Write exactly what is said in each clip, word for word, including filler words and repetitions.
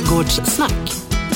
Trädgårdssnack.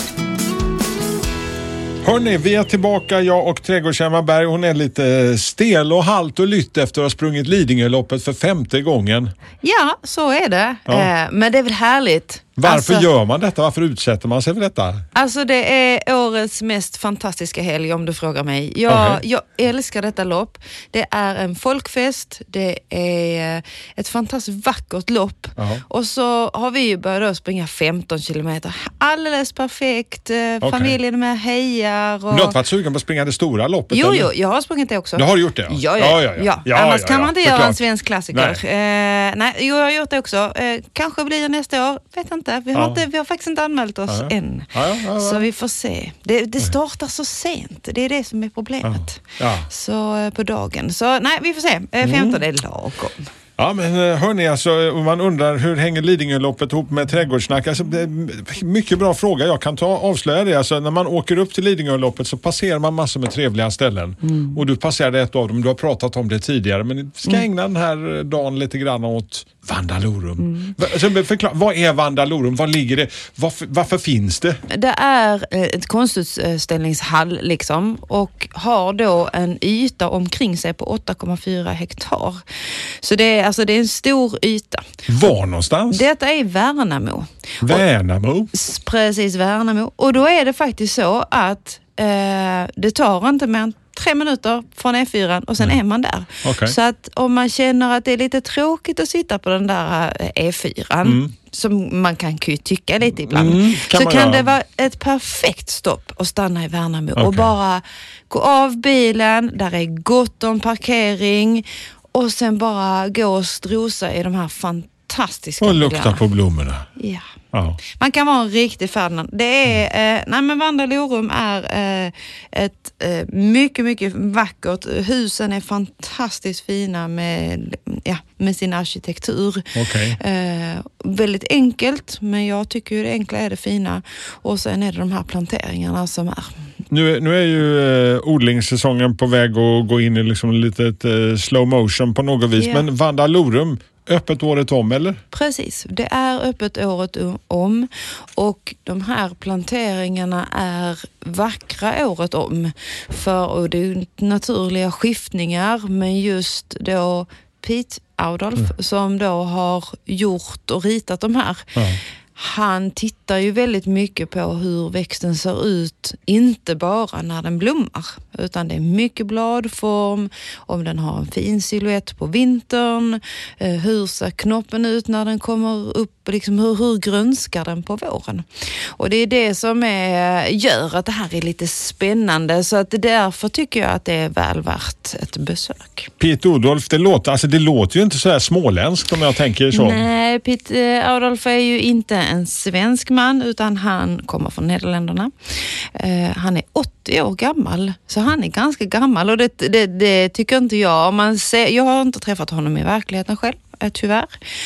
Hörrni, vi är tillbaka, jag och trädgårdstjäma Berg. Hon är lite stel och halt och lytt efter att ha sprungit Lidingöloppet för femte gången. Ja, så är det. Ja. Eh, men det är väl härligt. Varför alltså, gör man detta? Varför utsätter man sig för detta? Alltså det är årets mest fantastiska helg om du frågar mig. Jag, Okay. jag älskar detta lopp. Det är en folkfest. Det är ett fantastiskt vackert lopp. Aha. Och så har vi ju börjat springa femton kilometer. Alldeles perfekt. Okay. Familjen med hejar. Och... Du har inte varit sugen på att springa det stora loppet? Jo, eller? jo, jag har sprungit det också. Du har gjort det? Ja, ja, ja, ja. ja, ja. ja Annars ja, kan ja, man inte ja, göra förklart. en svensk klassiker. Nej. Eh, nej, jo, jag har gjort det också. Eh, kanske blir det nästa år. Vet inte. Vi har, Ja. inte, vi har faktiskt inte anmält oss ja, ja. än. Ja, ja, ja, ja. Så vi får se. Det, det startar så sent. Det är det som är problemet. Ja. Ja. Så eh, på dagen. Så nej, vi får se. Eh, femton är lagom. Ja, men hörni, alltså, om man undrar hur hänger Lidingöloppet ihop med trädgårdssnack? Alltså, det är mycket bra fråga. Jag kan ta avslöja det. Alltså, när man åker upp till Lidingöloppet så passerar man massor med trevliga ställen. Mm. Och du passerade ett av dem. Du har pratat om det tidigare. Men vi ska ägna mm. den här dagen lite grann åt Vandalorum. Mm. Alltså, förklar, vad är Vandalorum? Var ligger det? Varför, varför finns det? Det är ett konstutställningshall liksom. Och har då en yta omkring sig på åtta komma fyra hektar. Så det är, alltså, det är en stor yta. Var någonstans? Detta är Värnamo. Värnamo? Och, precis, Värnamo. Och då är det faktiskt så att eh, det tar inte mer än tre minuter från E fyra och sen mm. är man där. Okay. Så att om man känner att det är lite tråkigt att sitta på den där E fyra mm. som man kan ju tycka lite ibland, mm, kan så kan göra. Det vara ett perfekt stopp att stanna i Värnamo okay. och bara gå av bilen, där är gott om parkering och sen bara gå och strosa i de här fantastiska och lukta miljöerna. På blommorna. Ja. Ja. Man kan vara en riktig fan. Det är, eh, nej men Vandalorum är eh, ett eh, mycket, mycket vackert. Husen är fantastiskt fina med, ja, med sin arkitektur. Okay. Eh, väldigt enkelt, men jag tycker ju det enkla är det fina. Och sen är det de här planteringarna som är... Nu, nu är ju eh, odlingssäsongen på väg att gå in i liksom lite eh, slow motion på något vis. Yeah. Men Vandalorum, öppet året om, eller? Precis, det är öppet året om och de här planteringarna är vackra året om. För och det är naturliga skiftningar, men just då Pete Adolf mm. som då har gjort och ritat de här. Mm. Han tittar ju väldigt mycket på hur växten ser ut, inte bara när den blommar, utan det är mycket bladform, om den har en fin silhuett på vintern, hur ser knoppen ut när den kommer upp, liksom hur, hur grönskar den på våren. Och det är det som är, gör att det här är lite spännande, så att därför tycker jag att det är väl värt ett besök. Pete Adolf, det låter, alltså det låter ju inte så här småländskt om jag tänker så. Nej, Pete Adolf är ju inte en svensk man, utan han kommer från Nederländerna. Uh, han är åttio år gammal, så han är ganska gammal och det, det, det tycker inte jag. Man ser, jag har inte träffat honom i verkligheten själv, tyvärr.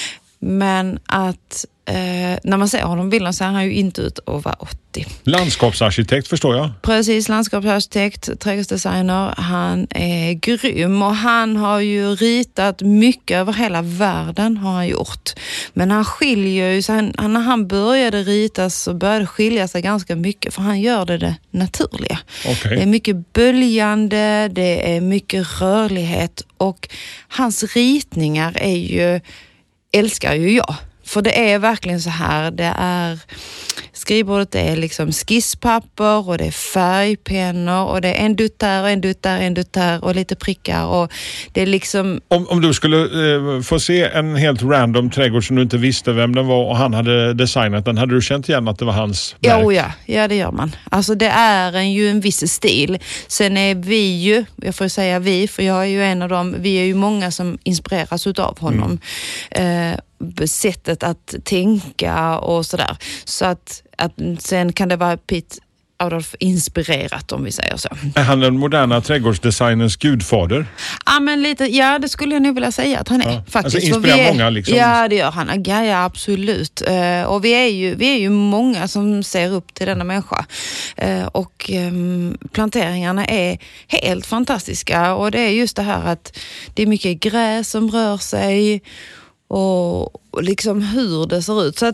Men att eh, när man ser honom bilden så är han ju inte ut att vara åttio. Landskapsarkitekt förstår jag. Precis, landskapsarkitekt, trädgårdsdesigner. Han är grym och han har ju ritat mycket över hela världen har han gjort. Men han skiljer ju, så han, när han började rita så började skilja sig ganska mycket, för han gör det, det naturliga. Okay. Det är mycket böljande, det är mycket rörlighet och hans ritningar är ju, älskar ju jag. För det är verkligen så här, det är skrivbordet är liksom skisspapper och det är färgpennor och det är en dutt där och en dutt där, en dutt där och lite prickar och det är liksom... Om, om du skulle eh, få se en helt random trädgård som du inte visste vem den var och han hade designat den, hade du känt igen att det var hans verk? Ja, ja, ja det gör man. Alltså det är en, ju en viss stil. Sen är vi ju, jag får säga vi, för jag är ju en av dem, vi är ju många som inspireras utav honom. Mm. Eh, sättet att tänka och sådär. Så att, att sen kan det vara Pete Adolf inspirerat, om vi säger så. Är han den moderna trädgårdsdesignens gudfader? Ja, men lite, ja, det skulle jag nog vilja säga att han är. Ja. Faktiskt. Alltså inspirerar är, många liksom? Ja, det gör han. Ja, ja absolut. Uh, och vi är, ju, vi är ju många som ser upp till denna människa. Uh, och um, planteringarna är helt fantastiska. Och det är just det här att det är mycket gräs som rör sig och liksom hur det ser ut. Så att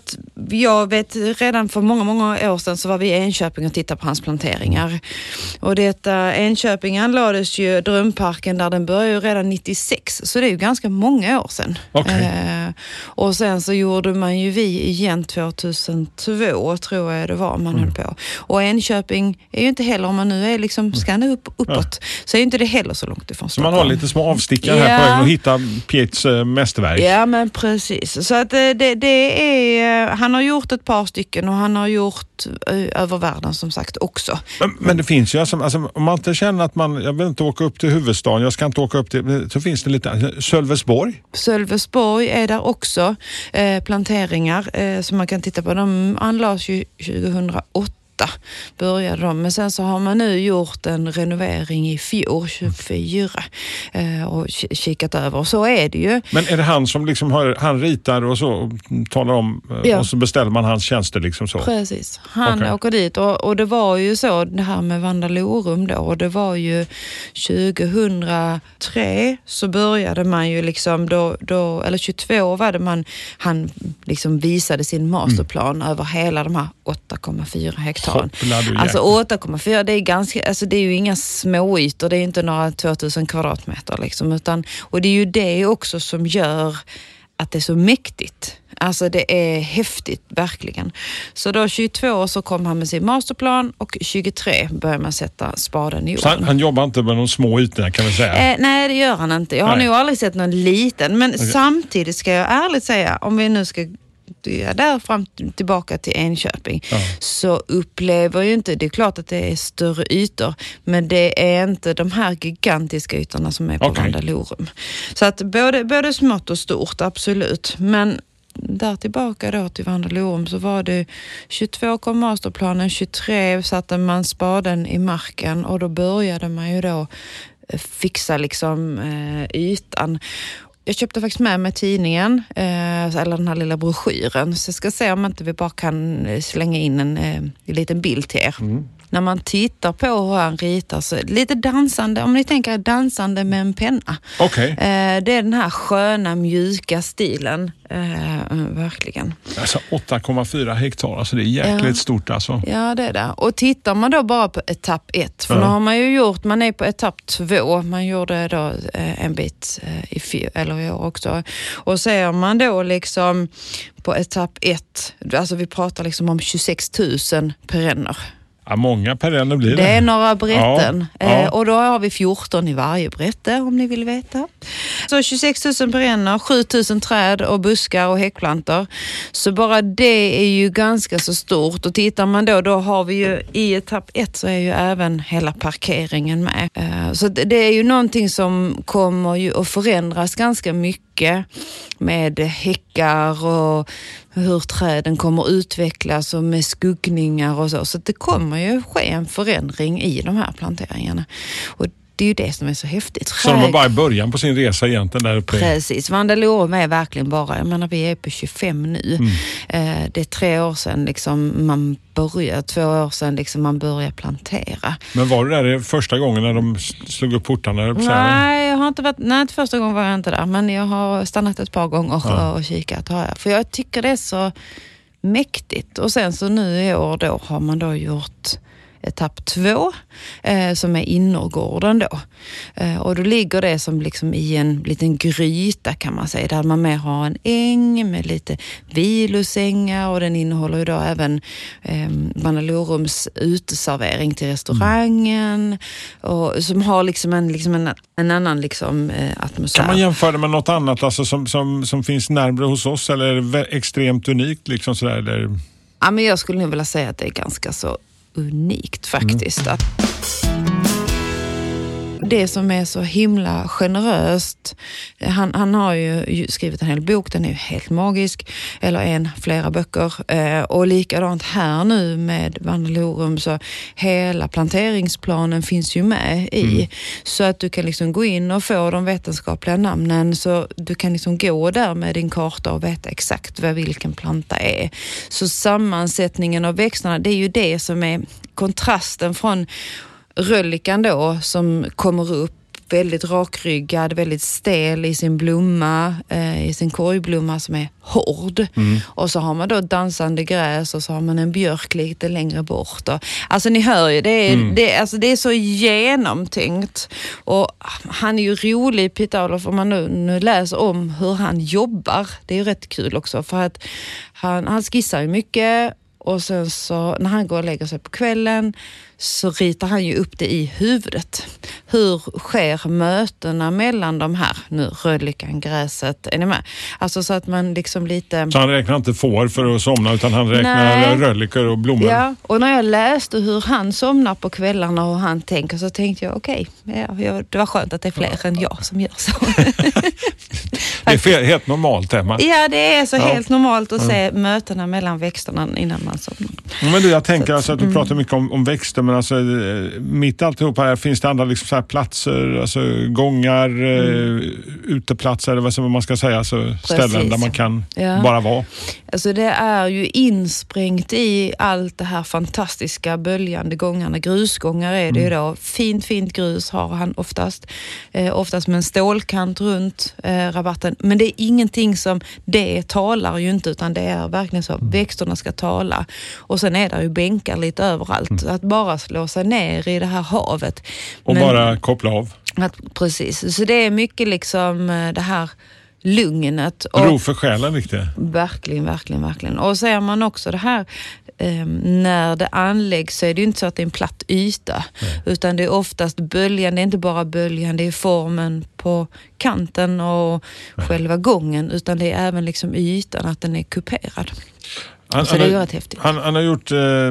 jag vet redan för många, många år sedan så var vi i Enköping och tittade på hans planteringar. Och detta Enköping anlades ju Drömparken där den började ju redan nittiosex. Så det är ju ganska många år sedan. Okay. Eh, och sen så gjorde man ju vi igen tvåtusentvå tror jag det var man mm. höll på. Och Enköping är ju inte heller, om man nu är liksom ska nu upp, uppåt, ja. så är ju inte det heller så långt ifrån Stockholm. Så man har lite små avstickare ja. här på vägen och hitta Piets äh, mästerverk. Ja, men precis. Så att det, det är, han har gjort ett par stycken och han har gjort äh, över världen som sagt också. Men, men det finns ju, alltså, alltså, om man inte känner att man, jag vill inte åka upp till huvudstaden, jag ska inte åka upp till, så finns det lite, Sölvesborg. Sölvesborg är där också eh, planteringar eh, som man kan titta på. De anlades ju tjugohundraåtta. Började de, men sen så har man nu gjort en renovering i fjol tjugofyra eh, och kikat över, och så är det ju. Men är det han som liksom har, han ritar och så och talar om ja. och så beställer man hans tjänster liksom så? Precis, han okay. åker dit och, och det var ju så det här med Vandalorum då, och det var ju tjugohundratre så började man ju liksom då, då eller tjugotvå var det man, han liksom visade sin masterplan mm. över hela de här åtta komma fyra hektar. Alltså åtta komma fyra, det är ganska, alltså det är ju inga små ytor, det är inte några tvåtusen kvadratmeter liksom, utan, och det är ju det också som gör att det är så mäktigt. Alltså det är häftigt, verkligen. Så då tjugotvå så kom han med sin masterplan och tjugotre började man sätta spaden i jorden. Så han, han jobbar inte med de små ytorna kan vi säga? Eh, nej, det gör han inte. Jag har nej. nog aldrig sett någon liten, men okay. samtidigt ska jag ärligt säga, om vi nu ska ja, där fram tillbaka till Enköping ja. så upplever ju inte, det är klart att det är större ytor, men det är inte de här gigantiska ytorna som är på okay. Vandalorum. Så att både, både smått och stort, absolut. Men där tillbaka då till Vandalorum så var det tjugotvå kom masterplanen, tjugotre satte man spaden i marken och då började man ju då fixa liksom eh, ytan. Jag köpte faktiskt med mig tidningen, eh, eller den här lilla broschyren. Så jag ska se om inte vi bara kan slänga in en, eh, en liten bild till er. Mm. När man tittar på hur han ritar så lite dansande, om ni tänker dansande med en penna. Okay. Eh, det är den här sköna, mjuka stilen. Eh, verkligen. Alltså åtta komma fyra hektar, alltså det är jäkligt ja. stort alltså. Ja, det är det. Och tittar man då bara på etapp ett, för ja. nu har man ju gjort, man är på etapp två, man gjorde då eh, en bit eh, i fyr, eller i år också. Och ser man då liksom på etapp ett, alltså vi pratar liksom om tjugosex tusen perenner. Ja, många perenner blir det. Det är några brätten. Ja, ja. Eh, och då har vi fjorton i varje brätte om ni vill veta. Så tjugosex tusen perenner, sju tusen träd och buskar och häckplantor. Så bara det är ju ganska så stort. Och tittar man då, då har vi ju i etapp ett så är ju även hela parkeringen med. Eh, så det, det är ju någonting som kommer ju att förändras ganska mycket med häckar och hur träden kommer utvecklas och med skuggningar och så. Så det kommer ju ske en förändring i de här planteringarna. Och det är ju det som är så häftigt. Så de var bara i början på sin resa egentligen där uppe? Precis. Vandalorum är verkligen bara, jag menar vi är på tjugofem nu. Mm. Eh, det är tre år sedan liksom man började, två år sedan liksom man började plantera. Men var det där första gången när de slog upp portarna? Nej, jag har inte varit, nej, inte första gången var jag inte där. Men jag har stannat ett par gånger ja. och kikat. Har jag. För jag tycker det är så mäktigt. Och sen så nu i år då har man då gjort etapp två eh, som är innergården då. Eh, och då ligger det som liksom i en liten gryta kan man säga, där man mer har en äng med lite vilosängar och den innehåller ju då även eh, Vandalorums uteservering till restaurangen mm. och som har liksom en, liksom en, en annan liksom, eh, atmosfär. Kan man jämföra med något annat alltså, som, som, som finns närmare hos oss eller är det extremt unikt liksom sådär? Eller? Ja, men jag skulle nog vilja säga att det är ganska så unikt faktiskt. Mm. Att det som är så himla generöst, han, han har ju skrivit en hel bok, den är ju helt magisk, eller en, flera böcker, eh, och likadant här nu med Vandalorum så hela planteringsplanen finns ju med i, mm. så att du kan liksom gå in och få de vetenskapliga namnen, så du kan liksom gå där med din karta och veta exakt vad vilken planta är. Så sammansättningen av växterna, det är ju det som är kontrasten från röllikan då som kommer upp väldigt rakryggad, väldigt stel i sin blomma, eh, i sin korgblomma som är hård. Mm. Och så har man då dansande gräs och så har man en björk lite längre bort. Och, alltså ni hör ju, det är, mm. det, alltså, det är så genomtänkt. Och han är ju rolig, Pete Aulof, om man nu, nu läser om hur han jobbar. Det är ju rätt kul också för att han, han skissar ju mycket. Och sen så när han går och lägger sig på kvällen så ritar han ju upp det i huvudet. Hur sker mötena mellan de här, nu rödlyckan, gräset, är ni med? Alltså så att man liksom lite... Så han räknar inte får för att somna utan han räknar rödlyckor och blommor? Ja, och när jag läste hur han somnar på kvällarna och han tänker så tänkte jag okej, okay, ja, det var skönt att det är fler ja. än jag som gör så. Det är fel, helt normalt, Emma. Ja, det är så ja. helt normalt att ja. se mötena mellan växterna innan man somnar. Men du, jag tänker att, alltså att du mm. pratar mycket om, om växter, men alltså mitt alltihop här finns det andra liksom så här platser, alltså gångar, mm. uh, uteplatser eller vad som man ska säga, alltså ställen där man kan ja. bara vara. Alltså det är ju insprängt i allt det här fantastiska böljande gångarna. Grusgångar är det mm. ju då. Fint, fint grus har han oftast. Eh, oftast med en stålkant runt eh, rabatten. Men det är ingenting som det talar ju inte, utan det är verkligen så. Mm. Växterna ska tala. Och sen är det ju bänkar lite överallt. Mm. Att bara slå sig ner i det här havet. Och Men, bara koppla av. Att, precis. Så det är mycket liksom det här lugnet. Och ro för själen riktigt. Verkligen, verkligen, verkligen. Och ser man också det här eh, när det anläggs så är det ju inte så att det är en platt yta. Nej. Utan det är oftast böljan, det är inte bara böljan, det är formen på kanten och Nej. själva gången, utan det är även liksom ytan, att den är kuperad. Han, så det är ju rätt häftigt. Han, han har gjort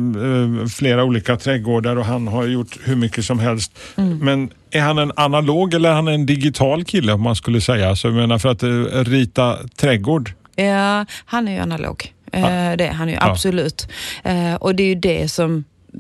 eh, flera olika trädgårdar och han har gjort hur mycket som helst. Mm. Men är han en analog eller är han en digital kille om man skulle säga? Så jag menar för att eh, rita trädgård. Ja, han är ju analog. Eh, det är han ju ja. absolut. Eh, och det är ju det som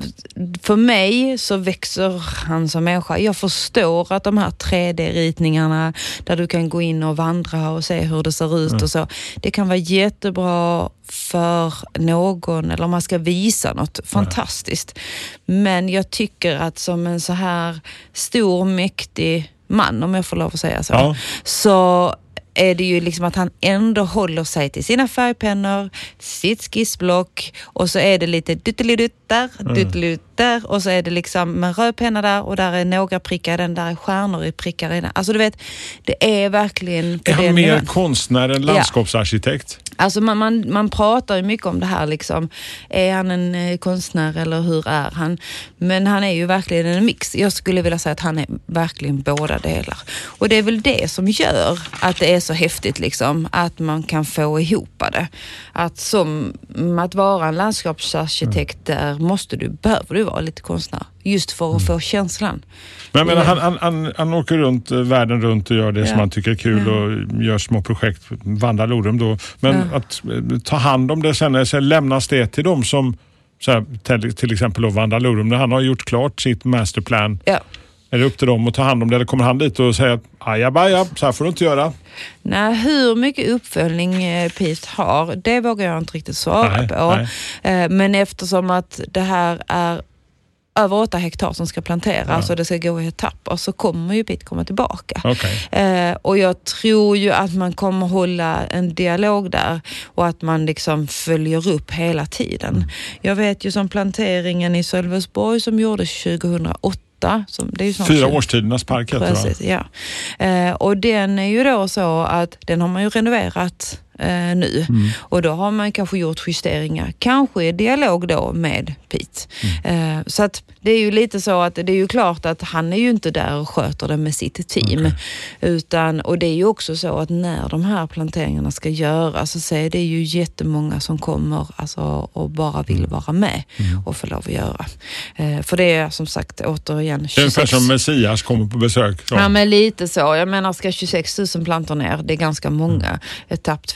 för mig så växer han som människa. Jag förstår att de här tre D-ritningarna där du kan gå in och vandra och se hur det ser ut mm. och så. Det kan vara jättebra för någon eller om man ska visa något fantastiskt. Men jag tycker att som en så här stor, mäktig man, om jag får lov att säga så, ja. så är det ju liksom att han ändå håller sig till sina färgpennor, sitt skissblock och så är det lite dyttelidutt där, dyttelidutt där och så är det liksom en röd penna där och där är några prickar i den, där är stjärnor i prickar i den. Alltså du vet, det är verkligen... Är han mer konstnär än landskapsarkitekt? Ja. Alltså man, man, man pratar ju mycket om det här liksom, är han en eh, konstnär eller hur är han? Men han är ju verkligen en mix. Jag skulle vilja säga att han är verkligen båda delar. Och det är väl det som gör att det är så häftigt liksom, att man kan få ihop det. Att som att vara en landskapsarkitekt mm. där måste du, behöver du vara lite konstnär. Just för att få känslan. Men jag menar, han, han, han, han åker runt världen runt och gör det ja. som han tycker är kul ja. och gör små projekt, vandrar Lorum då. Men ja. att ta hand om det sen, så lämnas det till dem som så här, till, till exempel då vandrar Lorum, när han har gjort klart sitt masterplan. Ja. Är det upp till dem att ta hand om det, eller kommer han dit och säger ajabaja, så här får du inte göra? Nej, hur mycket uppföljning Pete har, det vågar jag inte riktigt svara nej, på. Nej. Men eftersom att det här är över åtta hektar som ska planteras ja. och det ska gå i etapper, så kommer ju Pete komma tillbaka. Okay. Eh, och jag tror ju att man kommer hålla en dialog där och att man liksom följer upp hela tiden. Mm. Jag vet ju som planteringen i Sölvesborg som gjordes tjugohundraåtta. Som, det är ju Fyra årstidernas park heter Precis, ja. Eh, och den är ju då så att den har man ju renoverat eh, nu. Mm. Och då har man kanske gjort justeringar. Kanske i dialog då med Pete. Mm. Eh, så att det är ju lite så att det är ju klart att han är ju inte där och sköter det med sitt team. Okay. Utan, och det är ju också så att när de här planteringarna ska göras så är det ju jättemånga som kommer alltså, och bara vill vara med mm. och få lov att göra. Eh, för det är som sagt återigen tjugosex. Det är ungefär som Messias kommer på besök. Så. Ja, men lite så. Jag menar, ska tjugosex tusen plantor ner, det är ganska många. Mm. Etapp två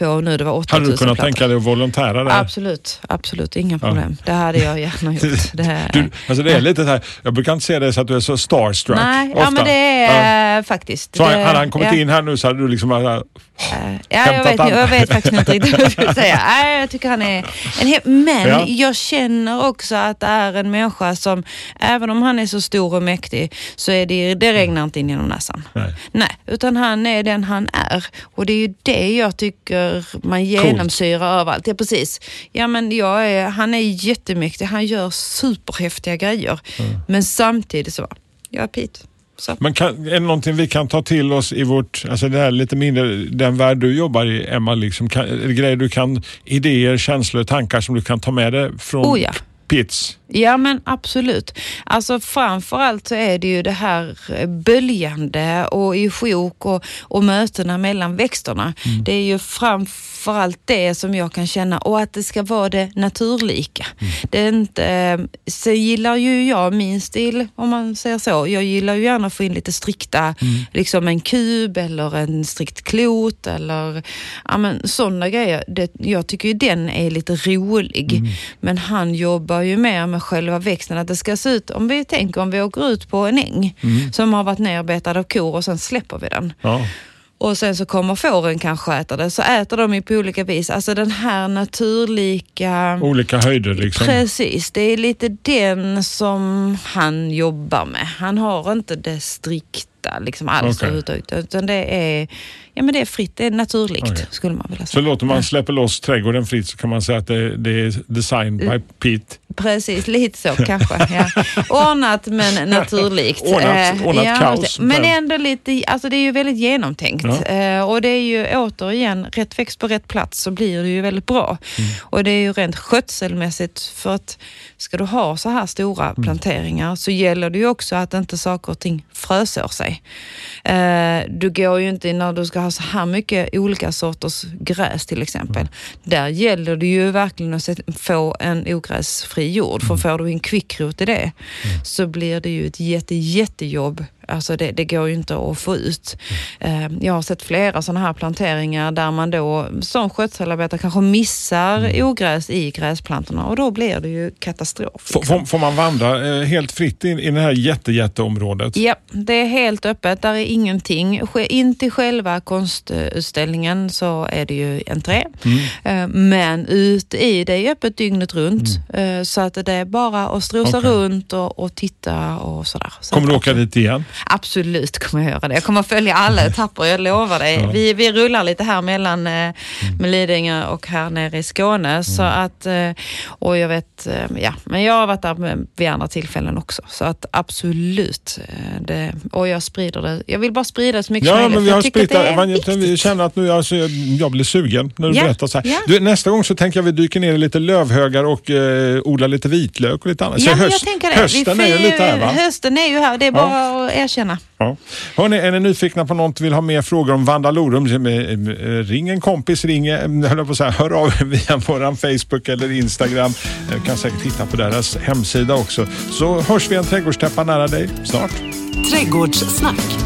på nu, det var åtta tusen Hade du kunnat plattor. tänka dig att volontära där? Absolut, absolut, inga problem. Ja. Det hade jag gärna gjort. Det, här, du, alltså det är lite så här, jag brukar inte se det så att du är så starstruck. Nej, ofta. Ja men det är ja. faktiskt. Så det, hade han kommit ja. in här nu så hade du liksom bara, uh, ja, jag vet, jag vet faktiskt inte riktigt vad jag skulle säga. Nej, jag tycker han är en he- Men ja. jag känner också att det är en människa som, även om han är så stor och mäktig, så är det, det regnar inte in genom näsan. Nej. Nej, utan han är den han är. Och det är ju det jag tycker man genomsyrar överallt. Ja, precis. Ja, men jag är, han är jättemäktig. Han gör superhäftiga grejer. Mm. Men samtidigt så, jag är Pete. Så. Men kan, är det någonting vi kan ta till oss i vårt, alltså det här lite mindre, den värld du jobbar i, Emma, liksom, kan, är det grejer du kan, idéer, känslor, tankar som du kan ta med dig från oh, ja. Pits? Ja, men absolut. Alltså framförallt så är det ju det här böljande och i sjok och, och mötena mellan växterna. Mm. Det är ju framförallt det som jag kan känna, och att det ska vara det naturlika. Mm. Det är inte, så gillar ju jag min stil, om man säger så. Jag gillar ju gärna att få in lite strikta, mm. liksom en kub eller en strikt klot eller ja, men sådana grejer. Det, jag tycker ju den är lite rolig. Mm. Men han jobbar ju mer med själva växten, att det ska se ut, om vi tänker om vi åker ut på en äng mm. som har varit nerbetad av kor och sen släpper vi den. Ja. Och sen så kommer fåren kanske äta det, så äter de ju på olika vis. Alltså den här naturlika... Olika höjder liksom. Precis, det är lite den som han jobbar med. Han har inte det strikta liksom alls okay. ut, utan det är, ja, men det är fritt, det är naturligt okay. skulle man vilja säga. Så låter man släppa loss trädgården fritt så kan man säga att det, det är designed by Pete. Precis, lite så kanske. Ja. Ordnat men naturligt. Ordnat, ordnat ja, kaos. Men ändå lite, alltså det är ju väldigt genomtänkt. Ja. Och det är ju återigen, rätt växt på rätt plats så blir det ju väldigt bra. Mm. Och det är ju rent skötselmässigt, för att ska du ha så här stora mm. planteringar så gäller det ju också att inte saker och ting frösår sig. Du går ju inte när du ska ha så här mycket olika sorters gräs till exempel. Mm. Där gäller det ju verkligen att få en ogräsfri jord. För får du en kvickrot i det mm. så blir det ju ett jätte, jättejobb. Alltså det, det går ju inte att få ut. Mm. Jag har sett flera sådana här planteringar där man då som skötselarbetare kanske missar mm. ogräs i gräsplantorna, och då blir det ju katastrof. Liksom. Får, får man vandra helt fritt in i det här jätte, jätteområdet? Ja, det är helt öppet. Där är ingenting. In till själva konstutställningen så är det ju entré. Mm. Men ut i det är öppet dygnet runt. Mm. Så att det är bara att strosa okay. runt och, och titta och sådär. Så kommer du åka dit igen? Absolut kommer jag göra det. Jag kommer följa alla etapper, jag lovar dig. Ja. Vi, vi rullar lite här mellan eh, mm. med Lidingö och här nere i Skåne. Mm. Så att, eh, och jag vet, eh, ja, men jag har varit där med, vid andra tillfällen också. Så att absolut. Eh, det, och jag sprider det. Jag vill bara sprida det så mycket ja, som möjligt. Men vi har spritt det. Vi känner att nu alltså, jag blir sugen när du ja. berättar så här. Ja. Du, nästa gång så tänker jag vi dyker ner i lite lövhögar och eh, odlar lite vitlök och lite annat. Ja, så höst, jag tänker det. Hösten vi är ju lite här, va? Hösten är ju här. Det är bara ja. att erkänna. Ja. Hörrni, är ni nyfikna på något, vill ha mer frågor om Vandalorum, ring en kompis, ring, höll på så här, hör av via våran Facebook eller Instagram. Du kan säkert hitta på deras hemsida också. Så hörs vi en trädgårdstäppa nära dig snart. Trädgårdssnack.